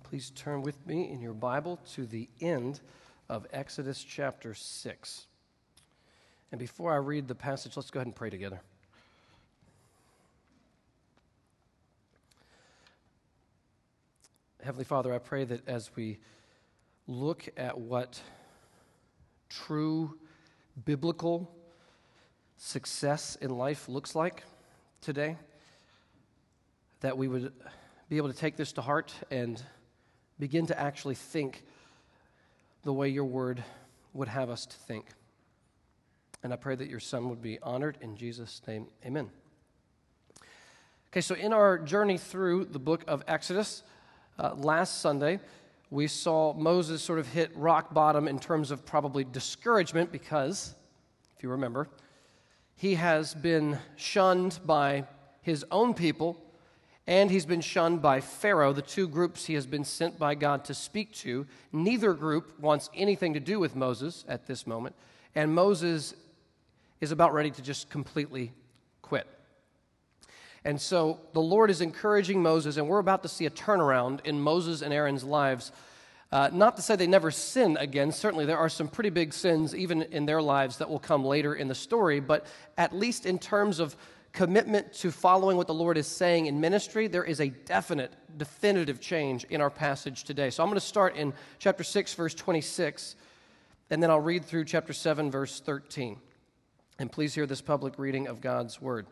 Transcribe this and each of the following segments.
Please turn with me in your Bible to the end of Exodus chapter 6. And before I read the passage, let's go ahead and pray together. Heavenly Father, I pray that as we look at what true biblical success in life looks like today, that we would be able to take this to heart and begin to actually think the way your word would have us to think. And I pray that your Son would be honored. In Jesus' name, amen. Okay, so in our journey through the book of Exodus, last Sunday, we saw Moses sort of hit rock bottom in terms of probably discouragement because, if you remember, he has been shunned by his own people, and he's been shunned by Pharaoh, the two groups he has been sent by God to speak to. Neither group wants anything to do with Moses at this moment, and Moses is about ready to just completely quit. And so the Lord is encouraging Moses, and we're about to see a turnaround in Moses and Aaron's lives. Not to say they never sin again. Certainly there are some pretty big sins even in their lives that will come later in the story, but at least in terms of commitment to following what the Lord is saying in ministry, there is a definitive change in our passage today. So I'm going to start in chapter 6, verse 26, and then I'll read through chapter 7, verse 13. And please hear this public reading of God's word.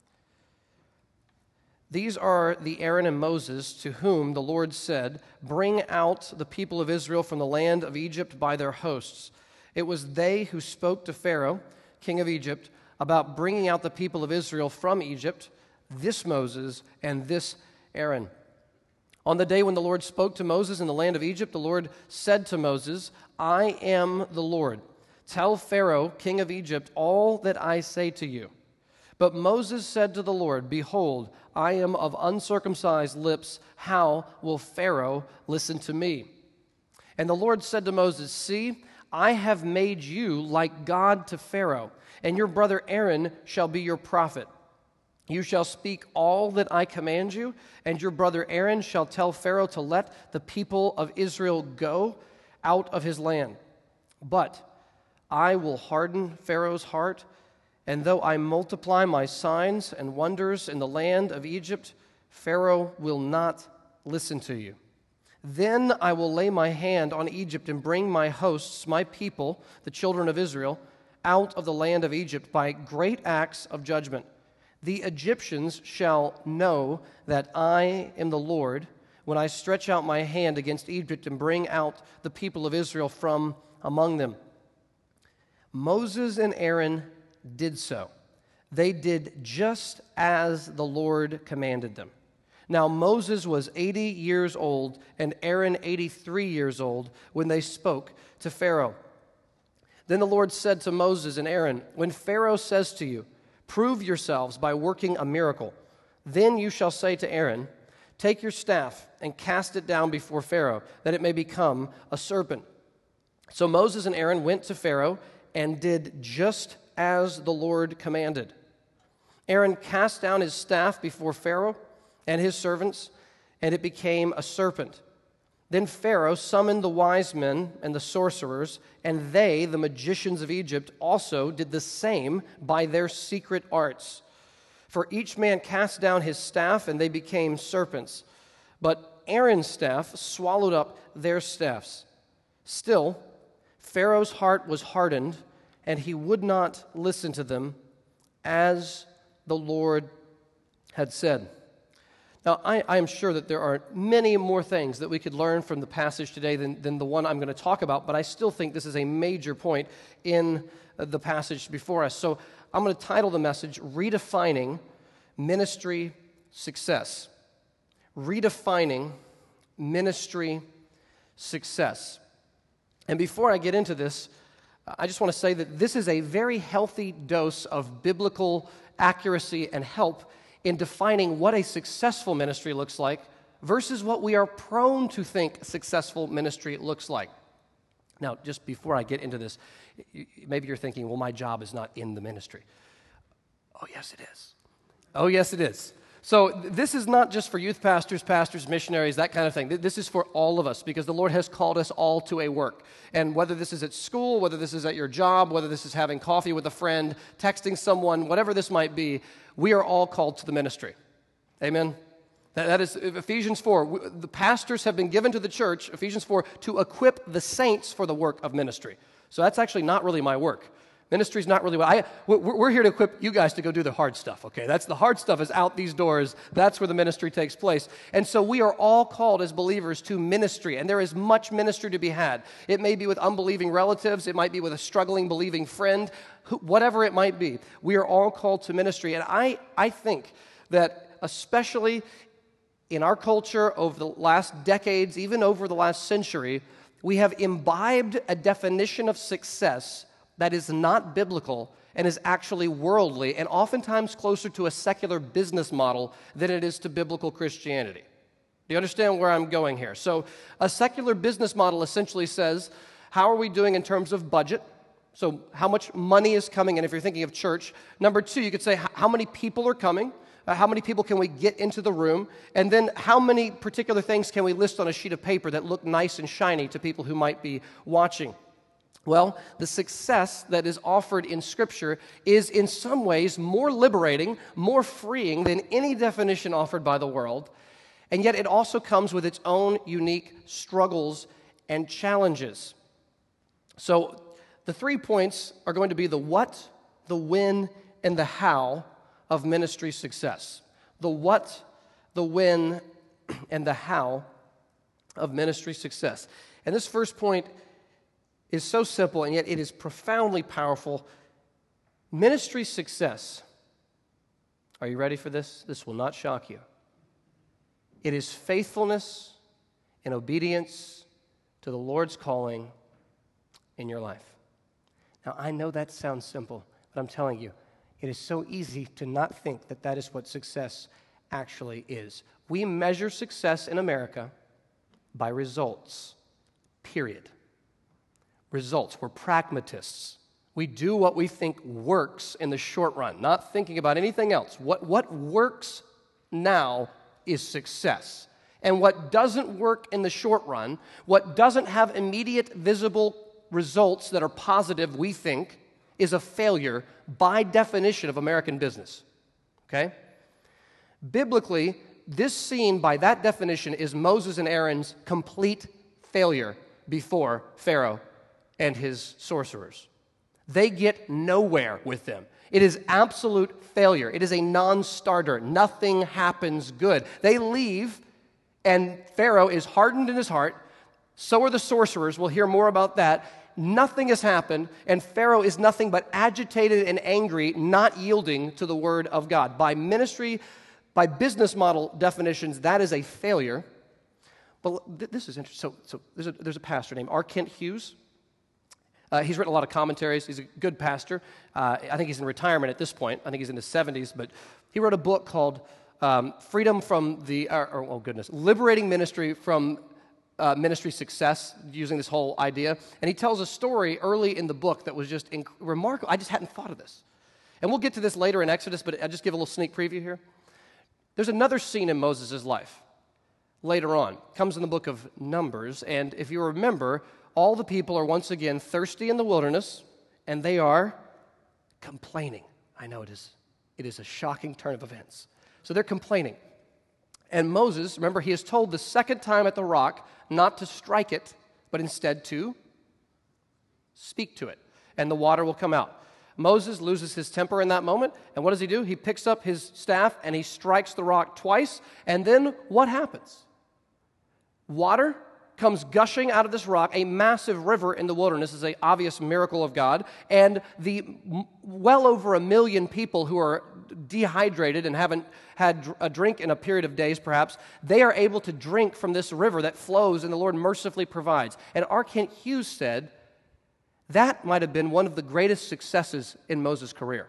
These are the Aaron and Moses to whom the Lord said, "Bring out the people of Israel from the land of Egypt by their hosts." It was they who spoke to Pharaoh, king of Egypt, about bringing out the people of Israel from Egypt, this Moses and this Aaron. On the day when the Lord spoke to Moses in the land of Egypt, the Lord said to Moses, "I am the Lord. Tell Pharaoh, king of Egypt, all that I say to you." But Moses said to the Lord, "Behold, I am of uncircumcised lips. How will Pharaoh listen to me?" And the Lord said to Moses, "See, I have made you like God to Pharaoh, and your brother Aaron shall be your prophet. You shall speak all that I command you, and your brother Aaron shall tell Pharaoh to let the people of Israel go out of his land. But I will harden Pharaoh's heart, and though I multiply my signs and wonders in the land of Egypt, Pharaoh will not listen to you. Then I will lay my hand on Egypt and bring my hosts, my people, the children of Israel, out of the land of Egypt by great acts of judgment. The Egyptians shall know that I am the Lord when I stretch out my hand against Egypt and bring out the people of Israel from among them." Moses and Aaron did so. They did just as the Lord commanded them. Now Moses was 80 years old and Aaron 83 years old when they spoke to Pharaoh. Then the Lord said to Moses and Aaron, "When Pharaoh says to you, 'Prove yourselves by working a miracle,' then you shall say to Aaron, 'Take your staff and cast it down before Pharaoh, that it may become a serpent.'" So Moses and Aaron went to Pharaoh and did just as the Lord commanded. Aaron cast down his staff before Pharaoh and his servants, and it became a serpent. Then Pharaoh summoned the wise men and the sorcerers, and they, the magicians of Egypt, also did the same by their secret arts. For each man cast down his staff, and they became serpents. But Aaron's staff swallowed up their staffs. Still, Pharaoh's heart was hardened, and he would not listen to them, as the Lord had said. Now, I am sure that there are many more things that we could learn from the passage today than the one I'm going to talk about, but I still think this is a major point in the passage before us. So I'm going to title the message, Redefining Ministry Success. Redefining Ministry Success. And before I get into this, I just want to say that this is a very healthy dose of biblical accuracy and help in defining what a successful ministry looks like versus what we are prone to think successful ministry looks like. Now, just before I get into this, maybe you're thinking, well, my job is not in the ministry. Oh, yes, it is. Oh, yes, it is. So this is not just for youth pastors, missionaries, that kind of thing. This is for all of us because the Lord has called us all to a work. And whether this is at school, whether this is at your job, whether this is having coffee with a friend, texting someone, whatever this might be, we are all called to the ministry. Amen? That is Ephesians 4. The pastors have been given to the church, Ephesians 4, to equip the saints for the work of ministry. So that's actually not really my work. Ministry's not really we're here to equip you guys to go do the hard stuff, okay? That's the hard stuff is out these doors. That's where the ministry takes place. And so we are all called as believers to ministry, and there is much ministry to be had. It may be with unbelieving relatives. It might be with a struggling, believing friend, whatever it might be. We are all called to ministry. And I think that especially in our culture over the last decades, even over the last century, we have imbibed a definition of success that is not biblical and is actually worldly and oftentimes closer to a secular business model than it is to biblical Christianity. Do you understand where I'm going here? So a secular business model essentially says, how are we doing in terms of budget? So how much money is coming in if you're thinking of church? Number two, you could say, how many people are coming? How many people can we get into the room? And then how many particular things can we list on a sheet of paper that look nice and shiny to people who might be watching? Well, the success that is offered in Scripture is in some ways more liberating, more freeing than any definition offered by the world, and yet it also comes with its own unique struggles and challenges. So the 3 points are going to be the what, the when, and the how of ministry success. The what, the when, and the how of ministry success. And this first point is so simple, and yet it is profoundly powerful. Ministry success, are you ready for this? This will not shock you. It is faithfulness and obedience to the Lord's calling in your life. Now, I know that sounds simple, but I'm telling you, it is so easy to not think that that is what success actually is. We measure success in America by results, period. Results. We're pragmatists. We do what we think works in the short run, not thinking about anything else. What works now is success. And what doesn't work in the short run, what doesn't have immediate visible results that are positive, we think, is a failure by definition of American business. Okay? Biblically, this scene by that definition is Moses and Aaron's complete failure before Pharaoh and his sorcerers. They get nowhere with them. It is absolute failure. It is a non-starter. Nothing happens good. They leave, and Pharaoh is hardened in his heart. So are the sorcerers. We'll hear more about that. Nothing has happened, and Pharaoh is nothing but agitated and angry, not yielding to the word of God. By ministry, by business model definitions, that is a failure. But this is interesting. So there's a pastor named R. Kent Hughes. He's written a lot of commentaries. He's a good pastor. I think he's in retirement at this point. I think he's in his 70s. But he wrote a book called Freedom from the, Liberating Ministry from Ministry Success, using this whole idea. And he tells a story early in the book that was just remarkable. I just hadn't thought of this. And we'll get to this later in Exodus, but I'll just give a little sneak preview here. There's another scene in Moses' life later on. It comes in the book of Numbers. And if you remember, all the people are once again thirsty in the wilderness, and they are complaining. I know it is a shocking turn of events. So they're complaining. And Moses, remember, he is told the second time at the rock not to strike it, but instead to speak to it, and the water will come out. Moses loses his temper in that moment, and what does he do? He picks up his staff, and he strikes the rock twice, and then what happens? Water comes gushing out of this rock, a massive river in the wilderness. Is an obvious miracle of God, and the well over 1 million people who are dehydrated and haven't had a drink in a period of days perhaps, they are able to drink from this river that flows and the Lord mercifully provides. And R. Kent Hughes said that might have been one of the greatest successes in Moses' career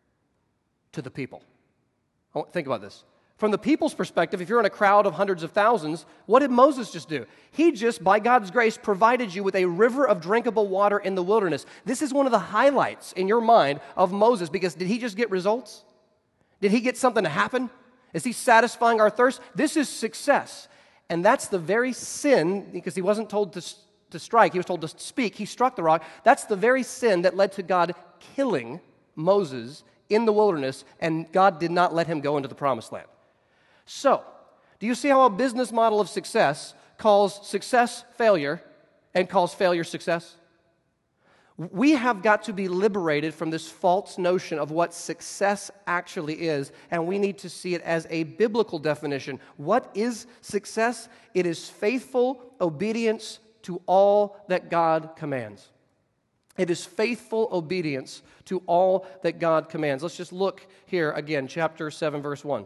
to the people. Think about this. From the people's perspective, if you're in a crowd of hundreds of thousands, what did Moses just do? He just, by God's grace, provided you with a river of drinkable water in the wilderness. This is one of the highlights in your mind of Moses, because did he just get results? Did he get something to happen? Is he satisfying our thirst? This is success. And that's the very sin, because he wasn't told to strike, he was told to speak. He struck the rock. That's the very sin that led to God killing Moses in the wilderness, and God did not let him go into the promised land. So, do you see how a business model of success calls success failure and calls failure success? We have got to be liberated from this false notion of what success actually is, and we need to see it as a biblical definition. What is success? It is faithful obedience to all that God commands. It is faithful obedience to all that God commands. Let's just look here again, chapter 7, verse 1.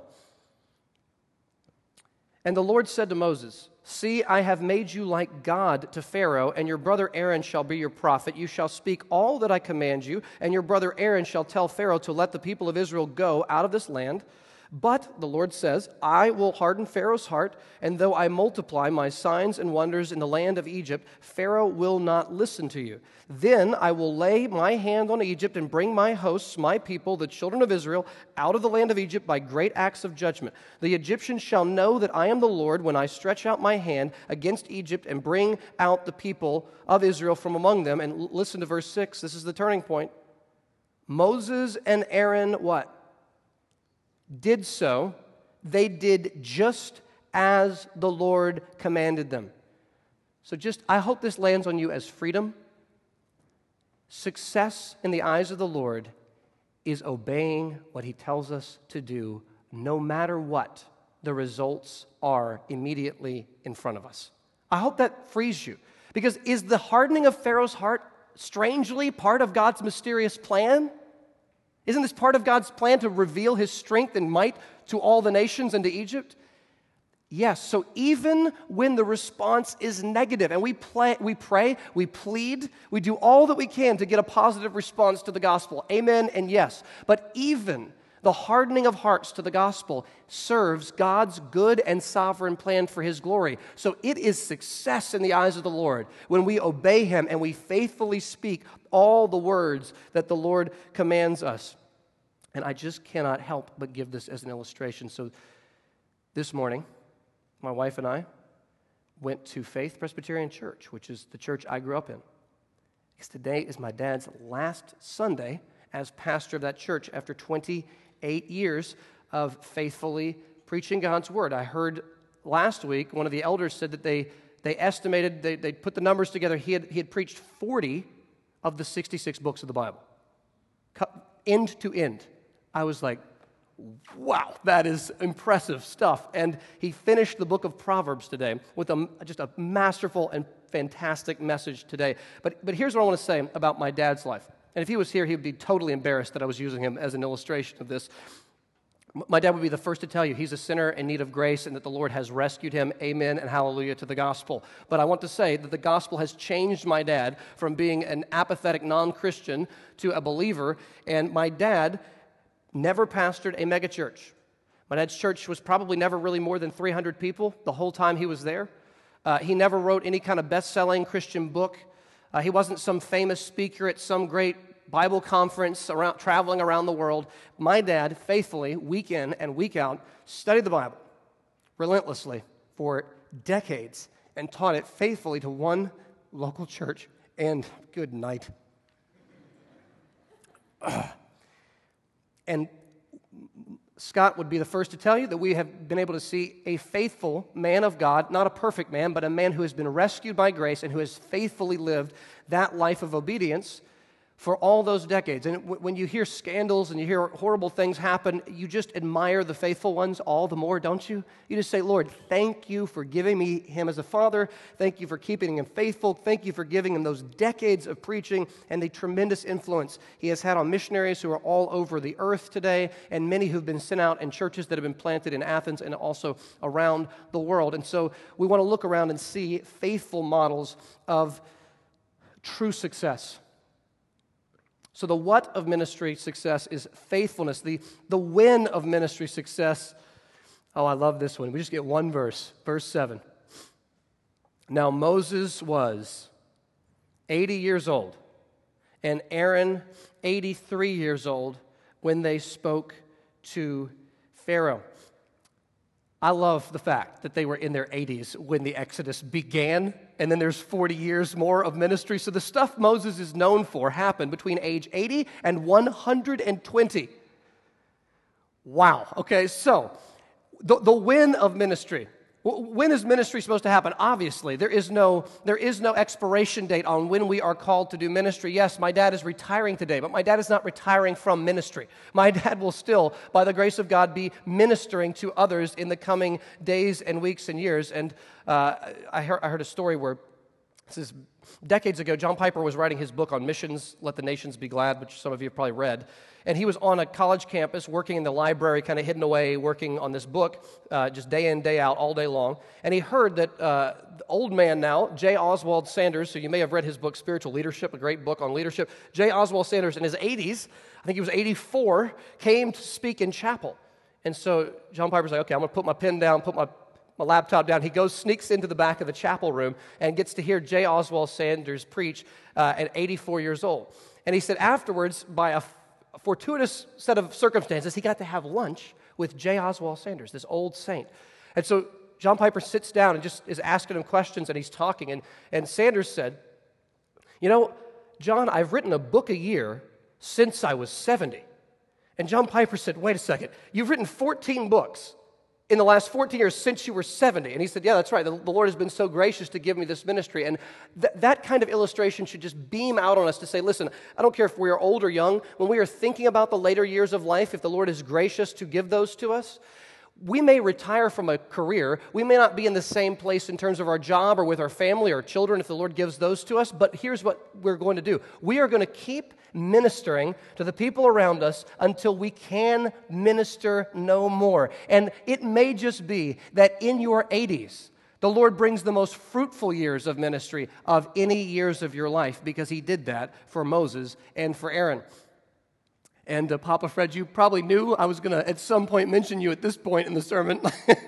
And the Lord said to Moses, "See, I have made you like God to Pharaoh, and your brother Aaron shall be your prophet. You shall speak all that I command you, and your brother Aaron shall tell Pharaoh to let the people of Israel go out of this land. But, the Lord says, I will harden Pharaoh's heart, and though I multiply my signs and wonders in the land of Egypt, Pharaoh will not listen to you. Then I will lay my hand on Egypt and bring my hosts, my people, the children of Israel, out of the land of Egypt by great acts of judgment. The Egyptians shall know that I am the Lord when I stretch out my hand against Egypt and bring out the people of Israel from among them." And listen to verse 6. This is the turning point. Moses and Aaron, what? Did so. They did just as the Lord commanded them. So I hope this lands on you as freedom. Success in the eyes of the Lord is obeying what he tells us to do, no matter what the results are immediately in front of us. I hope that frees you. Because is the hardening of Pharaoh's heart strangely part of God's mysterious plan? Isn't this part of God's plan to reveal his strength and might to all the nations and to Egypt? Yes, so even when the response is negative, and we pray, we plead, we do all that we can to get a positive response to the gospel. Amen and yes. But even the hardening of hearts to the gospel serves God's good and sovereign plan for his glory. So it is success in the eyes of the Lord when we obey him and we faithfully speak all the words that the Lord commands us. And I just cannot help but give this as an illustration. So this morning, my wife and I went to Faith Presbyterian Church, which is the church I grew up in. Because today is my dad's last Sunday as pastor of that church after 28 years of faithfully preaching God's word. I heard last week one of the elders said that they estimated, they put the numbers together, he had preached 40 of the 66 books of the Bible, end to end. I was like, wow, that is impressive stuff. And he finished the book of Proverbs today with just a masterful and fantastic message today. But here's what I want to say about my dad's life. And if he was here, he would be totally embarrassed that I was using him as an illustration of this. My dad would be the first to tell you he's a sinner in need of grace and that the Lord has rescued him. Amen and hallelujah to the gospel. But I want to say that the gospel has changed my dad from being an apathetic non-Christian to a believer. And my dad never pastored a megachurch. My dad's church was probably never really more than 300 people the whole time he was there. He never wrote any kind of best-selling Christian book. He wasn't some famous speaker at some great Bible conference traveling around the world. My dad faithfully, week in and week out, studied the Bible relentlessly for decades and taught it faithfully to one local church. And good night. And Scott would be the first to tell you that we have been able to see a faithful man of God, not a perfect man, but a man who has been rescued by grace and who has faithfully lived that life of obedience for all those decades. And when you hear scandals and you hear horrible things happen, you just admire the faithful ones all the more, don't you? You just say, Lord, thank you for giving me him as a father. Thank you for keeping him faithful. Thank you for giving him those decades of preaching and the tremendous influence he has had on missionaries who are all over the earth today and many who've been sent out in churches that have been planted in Athens and also around the world. And so we want to look around and see faithful models of true success. So the what of ministry success is faithfulness. The when of ministry success, oh, I love this one. We just get one verse, verse 7. Now Moses was 80 years old, and Aaron 83 years old when they spoke to Pharaoh. I love the fact that they were in their 80s when the Exodus began, and then there's 40 years more of ministry. So the stuff Moses is known for happened between age 80 and 120. Wow. Okay, so the when of ministry. When is ministry supposed to happen? Obviously, there is no expiration date on when we are called to do ministry. Yes, my dad is retiring today, but my dad is not retiring from ministry. My dad will still, by the grace of God, be ministering to others in the coming days and weeks and years. And I heard a story where, this is decades ago, John Piper was writing his book on missions, Let the Nations Be Glad, which some of you have probably read. And he was on a college campus working in the library, kind of hidden away, working on this book, just day in, day out, all day long. And he heard that the old man now, J. Oswald Sanders, so you may have read his book, Spiritual Leadership, a great book on leadership. J. Oswald Sanders, in his 80s, I think he was 84, came to speak in chapel. And so John Piper's like, okay, I'm going to put my pen down, put my laptop down. He goes, sneaks into the back of the chapel room and gets to hear J. Oswald Sanders preach at 84 years old. And he said afterwards, by a fortuitous set of circumstances, he got to have lunch with J. Oswald Sanders, this old saint. And so John Piper sits down and just is asking him questions, and he's talking. And Sanders said, you know, John, I've written a book a year since I was 70. And John Piper said, wait a second, you've written 14 books in the last 14 years since you were 70. And he said, yeah, that's right. The Lord has been so gracious to give me this ministry. And that kind of illustration should just beam out on us to say, listen, I don't care if we are old or young, when we are thinking about the later years of life, if the Lord is gracious to give those to us, we may retire from a career. We may not be in the same place in terms of our job or with our family or children if the Lord gives those to us, but here's what we're going to do. We are going to keep ministering to the people around us until we can minister no more. And it may just be that in your 80s, the Lord brings the most fruitful years of ministry of any years of your life, because he did that for Moses and for Aaron. And Papa Fred, you probably knew I was going to at some point mention you at this point in the sermon.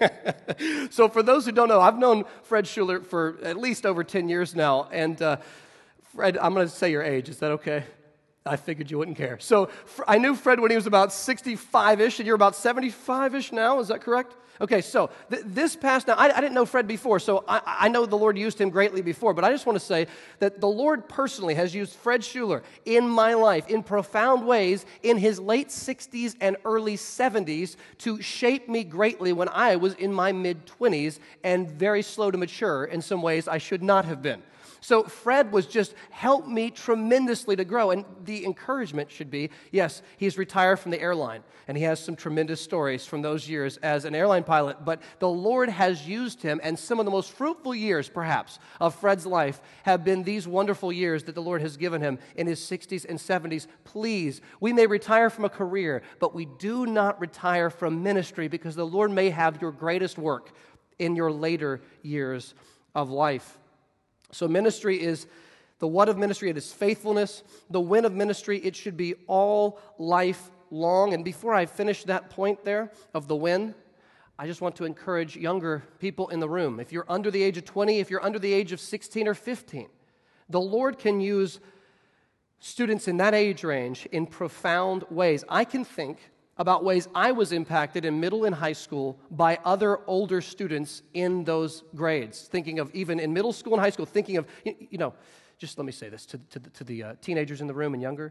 So for those who don't know, I've known Fred Schuler for at least over 10 years now. And Fred, I'm going to say your age. Is that okay? I figured you wouldn't care. So I knew Fred when he was about 65-ish, and you're about 75-ish now. Is that correct? Okay, so this past, now I didn't know Fred before, so I know the Lord used him greatly before, but I just want to say that the Lord personally has used Fred Schuler in my life in profound ways in his late 60s and early 70s to shape me greatly when I was in my mid-20s and very slow to mature in some ways I should not have been. So Fred was just helped me tremendously to grow, and the encouragement should be, yes, he's retired from the airline, and he has some tremendous stories from those years as an airline pilot, but the Lord has used him, and some of the most fruitful years, perhaps, of Fred's life have been these wonderful years that the Lord has given him in his 60s and 70s. Please, we may retire from a career, but we do not retire from ministry, because the Lord may have your greatest work in your later years of life. So ministry is, the what of ministry, it is faithfulness. The when of ministry, it should be all life long. And before I finish that point there of the when, I just want to encourage younger people in the room. If you're under the age of 20, if you're under the age of 16 or 15, the Lord can use students in that age range in profound ways. I can think about ways I was impacted in middle and high school by other older students in those grades. Thinking of even in middle school and high school, thinking of, just let me say this to the teenagers in the room and younger.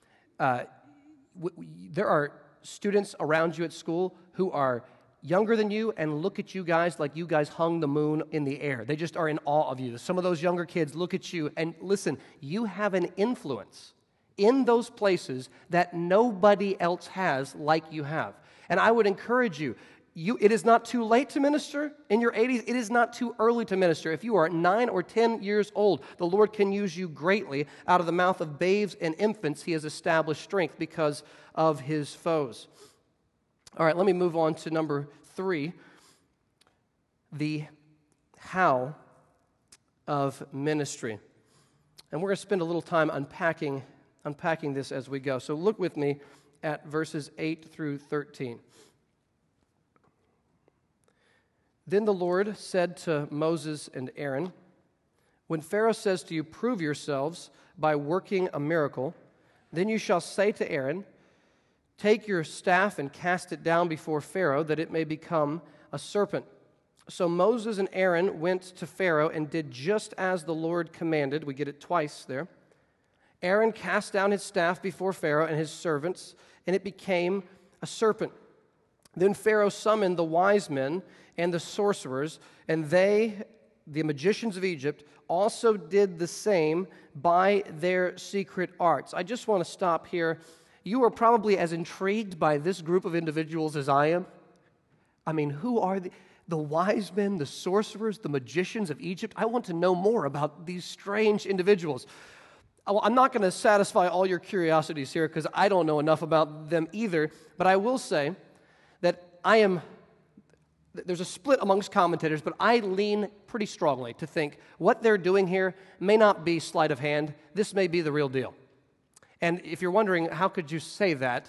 There are students around you at school who are younger than you and look at you guys like you guys hung the moon in the air. They just are in awe of you. Some of those younger kids look at you and listen, you have an influence in those places that nobody else has like you have. And I would encourage you, it is not too late to minister in your 80s. It is not too early to minister. If you are 9 or 10 years old, the Lord can use you greatly. Out of the mouth of babes and infants, he has established strength because of his foes. All right, let me move on to number 3, the how of ministry. And we're going to spend a little time unpacking this as we go. So look with me at verses 8 through 13. Then the Lord said to Moses and Aaron, "When Pharaoh says to you, 'Prove yourselves by working a miracle,' then you shall say to Aaron, 'Take your staff and cast it down before Pharaoh, that it may become a serpent. So Moses and Aaron went to Pharaoh and did just as the Lord commanded. We get it twice there. Aaron cast down his staff before Pharaoh and his servants, and it became a serpent. Then Pharaoh summoned the wise men and the sorcerers, and they, the magicians of Egypt, also did the same by their secret arts. I just want to stop here. You are probably as intrigued by this group of individuals as I am. I mean, who are the wise men, the sorcerers, the magicians of Egypt? I want to know more about these strange individuals. I'm not going to satisfy all your curiosities here because I don't know enough about them either, but I will say that there's a split amongst commentators, but I lean pretty strongly to think what they're doing here may not be sleight of hand. This may be the real deal. And if you're wondering, how could you say that?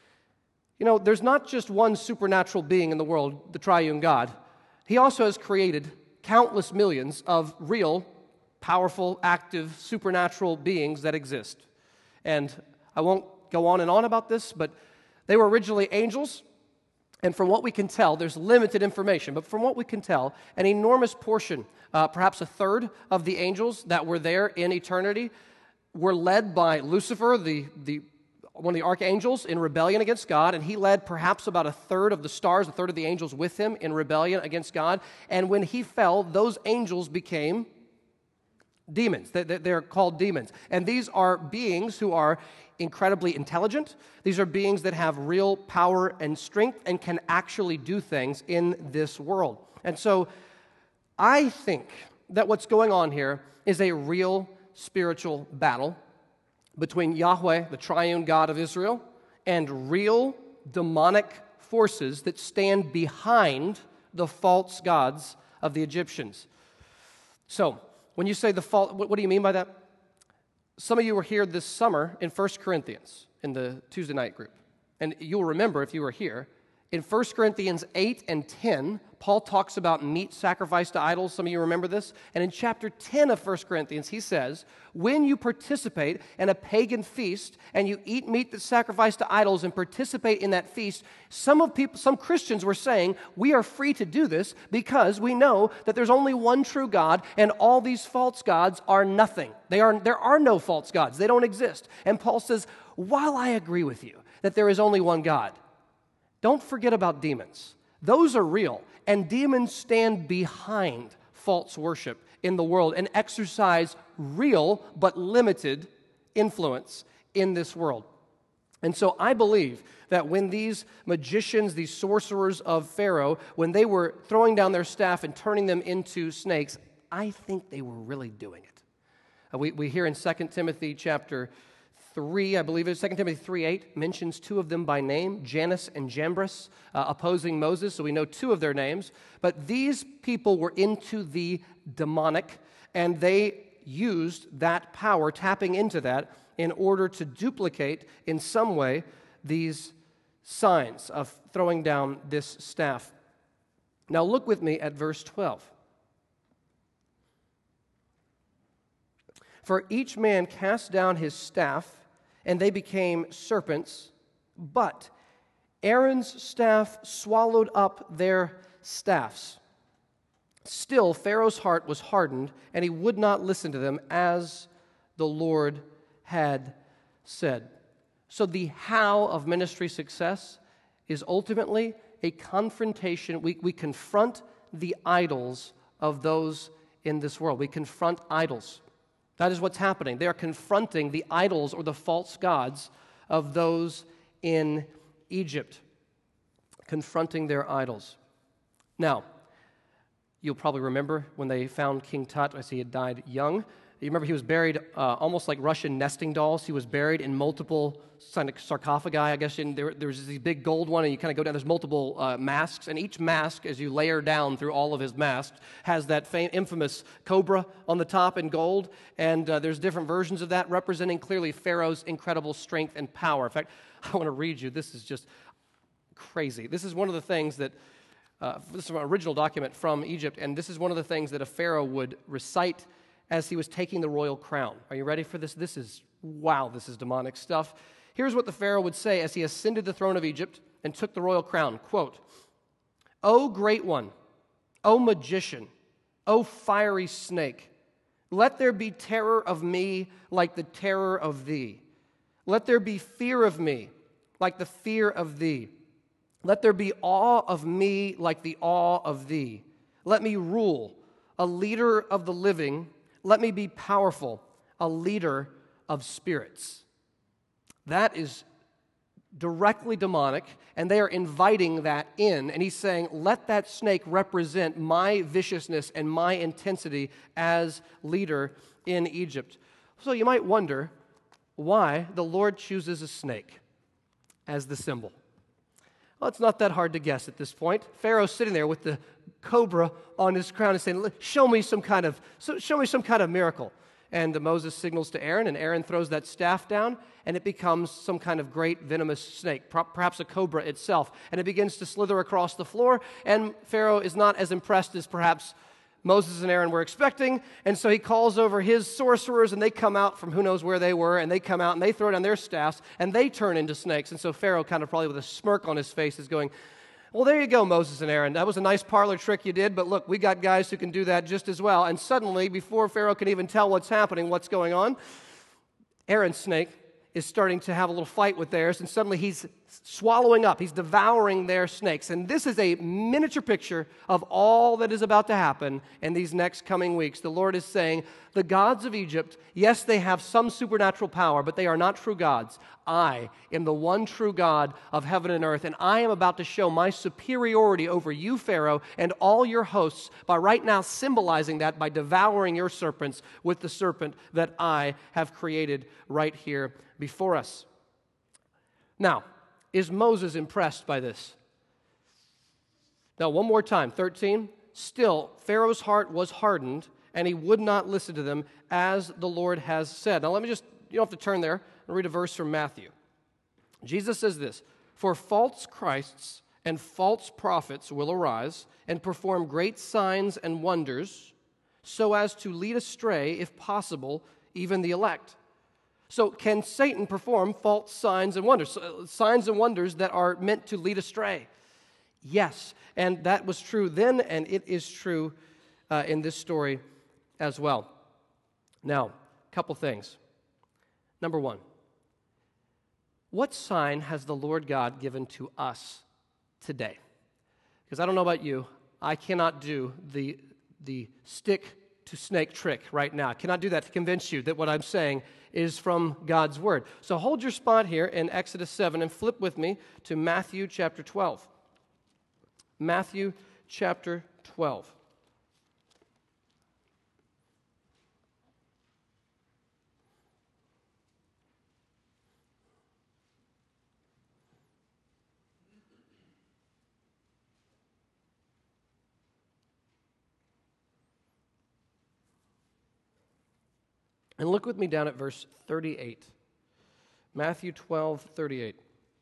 You know, there's not just one supernatural being in the world, the triune God. He also has created countless millions of real, powerful, active, supernatural beings that exist. And I won't go on and on about this, but they were originally angels. And from what we can tell, there's limited information, but from what we can tell, an enormous portion, perhaps a third of the angels that were there in eternity, were led by Lucifer, one of the archangels, in rebellion against God, and he led perhaps about a third of the stars, a third of the angels with him in rebellion against God. And when he fell, those angels became demons. They're called demons. And these are beings who are incredibly intelligent. These are beings that have real power and strength and can actually do things in this world. And so I think that what's going on here is a real spiritual battle between Yahweh, the triune God of Israel, and real demonic forces that stand behind the false gods of the Egyptians. So, when you say what do you mean by that? Some of you were here this summer in 1 Corinthians in the Tuesday night group. And you'll remember if you were here, in 1 Corinthians 8 and 10, Paul talks about meat sacrificed to idols. Some of you remember this. And in chapter 10 of 1 Corinthians, he says, when you participate in a pagan feast and you eat meat that's sacrificed to idols and participate in that feast, some Christians were saying, we are free to do this because we know that there's only one true God and all these false gods are nothing. There are no false gods. They don't exist. And Paul says, while I agree with you that there is only one God, don't forget about demons. Those are real, and demons stand behind false worship in the world and exercise real but limited influence in this world. And so I believe that when these magicians, these sorcerers of Pharaoh, when they were throwing down their staff and turning them into snakes, I think they were really doing it. We hear in 2 Timothy chapter 3, I believe it is, 2 Timothy 3:8 mentions two of them by name, Jannes and Jambres, opposing Moses, so we know two of their names. But these people were into the demonic, and they used that power, tapping into that, in order to duplicate in some way these signs of throwing down this staff. Now look with me at verse 12. For each man cast down his staff, and they became serpents, but Aaron's staff swallowed up their staffs. Still, Pharaoh's heart was hardened, and he would not listen to them as the Lord had said. So the how of ministry success is ultimately a confrontation. We confront the idols of those in this world. We confront idols. That is what's happening. They are confronting the idols or the false gods of those in Egypt, confronting their idols. Now, you'll probably remember when they found King Tut, as he had died young. You remember he was buried almost like Russian nesting dolls. He was buried in multiple sarcophagi, I guess. There's this big gold one, and you kind of go down. There's multiple masks, and each mask, as you layer down through all of his masks, has that infamous cobra on the top in gold. And there's different versions of that representing clearly Pharaoh's incredible strength and power. In fact, I want to read you. This is just crazy. This is one of the things that this is an original document from Egypt, and this is one of the things that a pharaoh would recite as he was taking the royal crown. Are you ready for this? This is demonic stuff. Here's what the pharaoh would say as he ascended the throne of Egypt and took the royal crown. Quote, O great one, O magician, O fiery snake, let there be terror of me like the terror of thee. Let there be fear of me like the fear of thee. Let there be awe of me like the awe of thee. Let me rule, a leader of the living. Let me be powerful, a leader of spirits. That is directly demonic, and they are inviting that in. And he's saying, let that snake represent my viciousness and my intensity as leader in Egypt. So you might wonder why the Lord chooses a snake as the symbol. Well, it's not that hard to guess at this point. Pharaoh's sitting there with the cobra on his crown and saying, show me some kind of miracle. And Moses signals to Aaron, and Aaron throws that staff down, and it becomes some kind of great venomous snake, perhaps a cobra itself. And it begins to slither across the floor, and Pharaoh is not as impressed as perhaps Moses and Aaron were expecting, and so he calls over his sorcerers, and they come out from who knows where they were, and they come out, and they throw down their staffs, and they turn into snakes. And so Pharaoh, kind of probably with a smirk on his face, is going, well, there you go, Moses and Aaron. That was a nice parlor trick you did, but look, we got guys who can do that just as well. And suddenly, before Pharaoh can even tell what's happening, what's going on, Aaron's snake is starting to have a little fight with theirs, and suddenly he's swallowing up, he's devouring their snakes. And this is a miniature picture of all that is about to happen in these next coming weeks. The Lord is saying, the gods of Egypt, yes, they have some supernatural power, but they are not true gods. I am the one true God of heaven and earth, and I am about to show my superiority over you, Pharaoh, and all your hosts by right now symbolizing that by devouring your serpents with the serpent that I have created right here before us. Now, is Moses impressed by this? Now, one more time, 13. Still, Pharaoh's heart was hardened, and he would not listen to them as the Lord has said. Now, you don't have to turn there and read a verse from Matthew. Jesus says this, for false Christs and false prophets will arise and perform great signs and wonders so as to lead astray, if possible, even the elect. So can Satan perform false signs and wonders, signs and wonders that are meant to lead astray? Yes, and that was true then, and it is true in this story as well. Now, a couple things. Number one, what sign has the Lord God given to us today? Because I don't know about you, I cannot do the stick-to-snake trick right now. I cannot do that to convince you that what I'm saying is from God's Word. So hold your spot here in Exodus 7 and flip with me to Matthew chapter 12. Matthew chapter 12. And look with me down at verse 38. Matthew 12:38.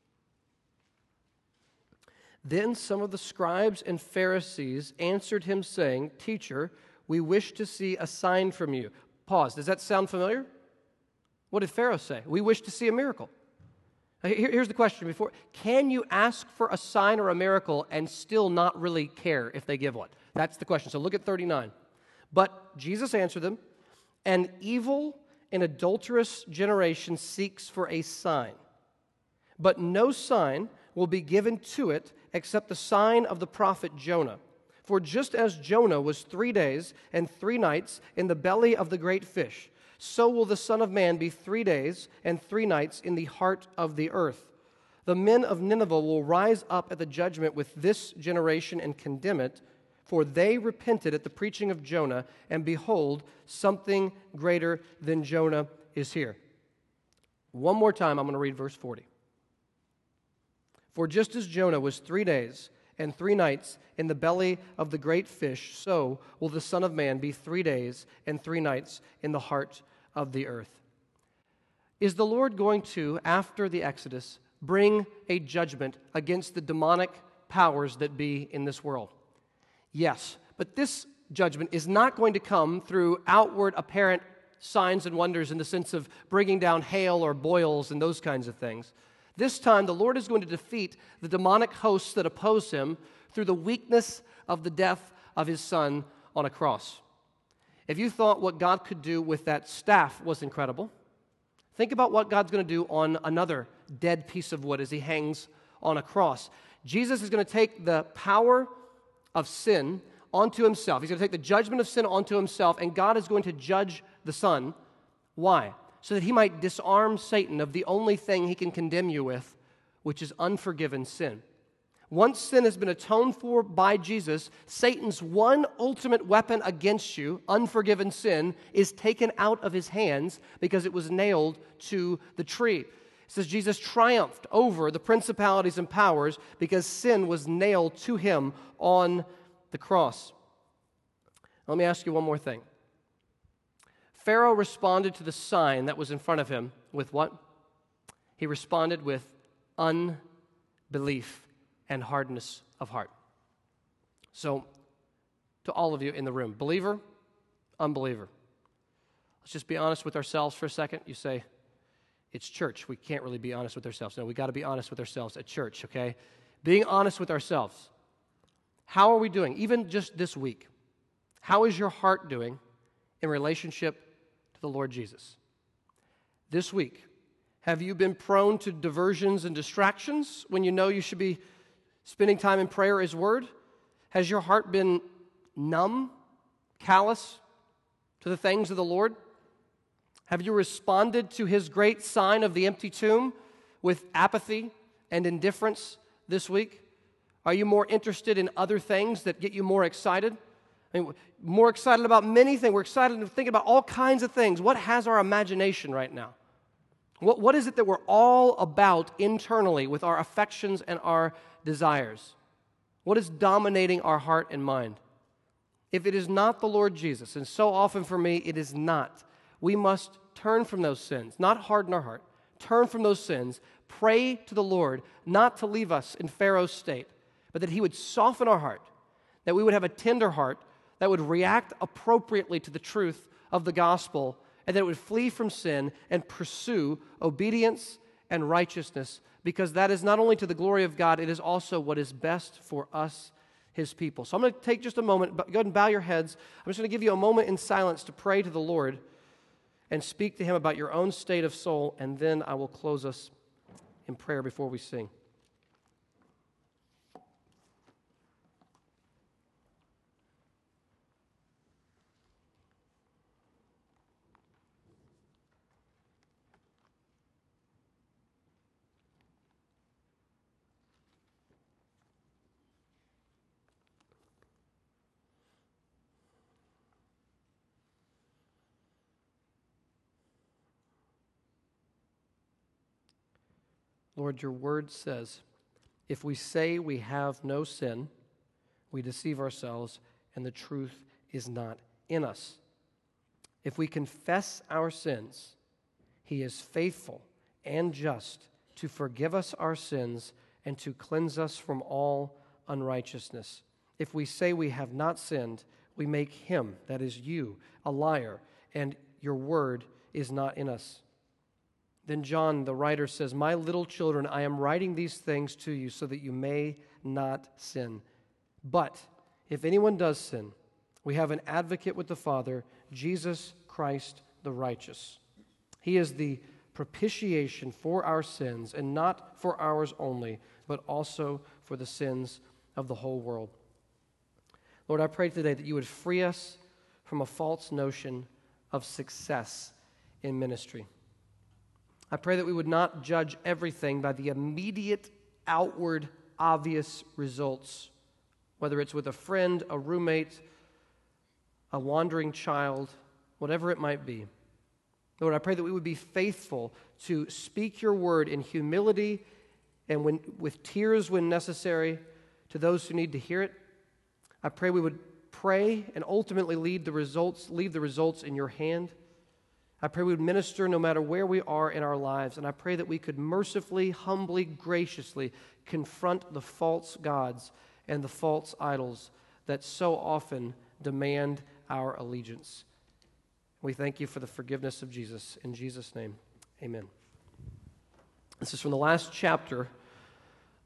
Then some of the scribes and Pharisees answered him, saying, Teacher, we wish to see a sign from you. Pause. Does that sound familiar? What did Pharaoh say? We wish to see a miracle. Here's the question before. Can you ask for a sign or a miracle and still not really care if they give one? That's the question. So look at 39. But Jesus answered them, an evil and adulterous generation seeks for a sign, but no sign will be given to it except the sign of the prophet Jonah. For just as Jonah was 3 days and 3 nights in the belly of the great fish, so will the Son of Man be 3 days and 3 nights in the heart of the earth. The men of Nineveh will rise up at the judgment with this generation and condemn it, for they repented at the preaching of Jonah, and behold, something greater than Jonah is here. One more time, I'm going to read verse 40. For just as Jonah was 3 days and 3 nights in the belly of the great fish, so will the Son of Man be 3 days and 3 nights in the heart of the earth. Is the Lord going to, after the Exodus, bring a judgment against the demonic powers that be in this world? Yes, but this judgment is not going to come through outward apparent signs and wonders in the sense of bringing down hail or boils and those kinds of things. This time, the Lord is going to defeat the demonic hosts that oppose him through the weakness of the death of his Son on a cross. If you thought what God could do with that staff was incredible, think about what God's going to do on another dead piece of wood as he hangs on a cross. Jesus is going to take the power of sin onto himself. He's going to take the judgment of sin onto himself, and God is going to judge the Son. Why? So that he might disarm Satan of the only thing he can condemn you with, which is unforgiven sin. Once sin has been atoned for by Jesus, Satan's one ultimate weapon against you, unforgiven sin, is taken out of his hands because it was nailed to the tree. It says Jesus triumphed over the principalities and powers because sin was nailed to him on the cross. Let me ask you one more thing. Pharaoh responded to the sign that was in front of him with what? He responded with unbelief and hardness of heart. So, to all of you in the room, believer, unbeliever, let's just be honest with ourselves for a second. You say, it's church. We can't really be honest with ourselves. No, we got to be honest with ourselves at church, okay? Being honest with ourselves. How are we doing? Even just this week, how is your heart doing in relationship to the Lord Jesus? This week, have you been prone to diversions and distractions when you know you should be spending time in prayer, His Word? Has your heart been numb, callous to the things of the Lord? Have you responded to His great sign of the empty tomb with apathy and indifference this week? Are you more interested in other things that get you more excited? I mean, more excited about many things. We're excited to think about all kinds of things. What has our imagination right now? What is it that we're all about internally with our affections and our desires? What is dominating our heart and mind? If it is not the Lord Jesus, and so often for me it is not, we must turn from those sins, not harden our heart, turn from those sins, pray to the Lord not to leave us in Pharaoh's state, but that He would soften our heart, that we would have a tender heart that would react appropriately to the truth of the gospel, and that it would flee from sin and pursue obedience and righteousness, because that is not only to the glory of God, it is also what is best for us, His people. So I'm going to take just a moment, go ahead and bow your heads. I'm just going to give you a moment in silence to pray to the Lord and speak to Him about your own state of soul, and then I will close us in prayer before we sing. Lord, your word says, if we say we have no sin, we deceive ourselves, and the truth is not in us. If we confess our sins, He is faithful and just to forgive us our sins and to cleanse us from all unrighteousness. If we say we have not sinned, we make Him, that is you, a liar, and your word is not in us. Then John, the writer, says, my little children, I am writing these things to you so that you may not sin. But if anyone does sin, we have an advocate with the Father, Jesus Christ the righteous. He is the propitiation for our sins, and not for ours only, but also for the sins of the whole world. Lord, I pray today that you would free us from a false notion of success in ministry. I pray that we would not judge everything by the immediate, outward, obvious results, whether it's with a friend, a roommate, a wandering child, whatever it might be. Lord, I pray that we would be faithful to speak your word in humility and with tears when necessary to those who need to hear it. I pray we would pray and ultimately leave the results in your hand. I pray we would minister no matter where we are in our lives, and I pray that we could mercifully, humbly, graciously confront the false gods and the false idols that so often demand our allegiance. We thank you for the forgiveness of Jesus. In Jesus' name, amen. This is from the last chapter,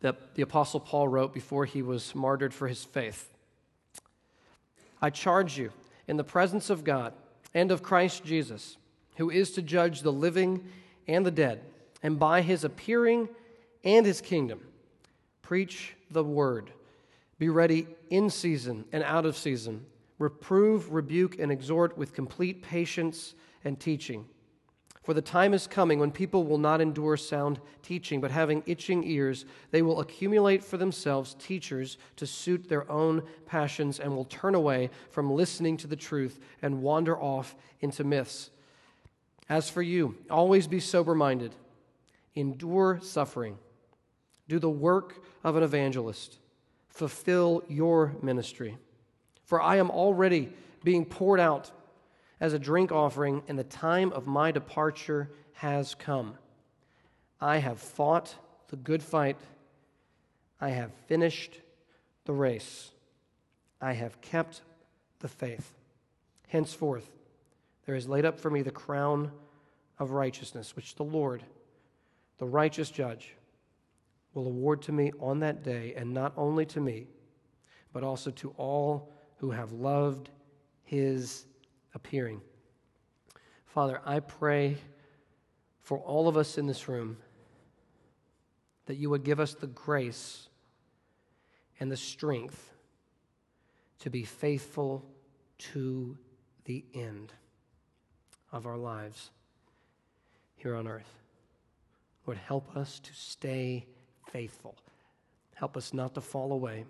that the Apostle Paul wrote before he was martyred for his faith. I charge you in the presence of God and of Christ Jesus, who is to judge the living and the dead, and by his appearing and his kingdom, preach the word. Be ready in season and out of season. Reprove, rebuke, and exhort with complete patience and teaching. For the time is coming when people will not endure sound teaching, but having itching ears, they will accumulate for themselves teachers to suit their own passions, and will turn away from listening to the truth and wander off into myths. As for you, always be sober-minded, endure suffering, do the work of an evangelist, fulfill your ministry. For I am already being poured out as a drink offering, and the time of my departure has come. I have fought the good fight. I have finished the race. I have kept the faith. Henceforth, there is laid up for me the crown of righteousness, which the Lord, the righteous judge, will award to me on that day, and not only to me, but also to all who have loved his appearing. Father, I pray for all of us in this room that you would give us the grace and the strength to be faithful to the end of our lives here on earth. Lord, help us to stay faithful. Help us not to fall away.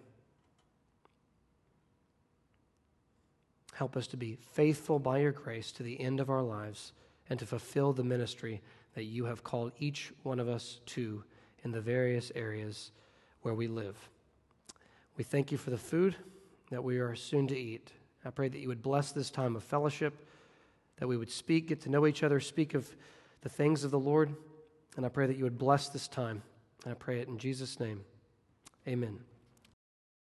Help us to be faithful by your grace to the end of our lives and to fulfill the ministry that you have called each one of us to in the various areas where we live. We thank you for the food that we are soon to eat. I pray that you would bless this time of fellowship, that we would speak, get to know each other, speak of the things of the Lord, and I pray that you would bless this time. And I pray it in Jesus' name. Amen.